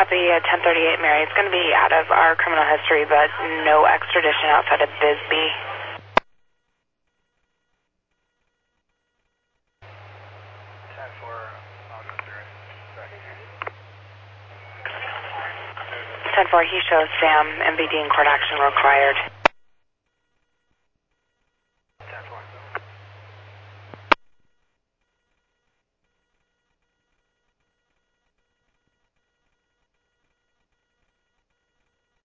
Copy 1038 Mary. It's going to be out of our criminal history, but no extradition outside of Bisbee. 10-4, he shows Sam, MVD and court action required.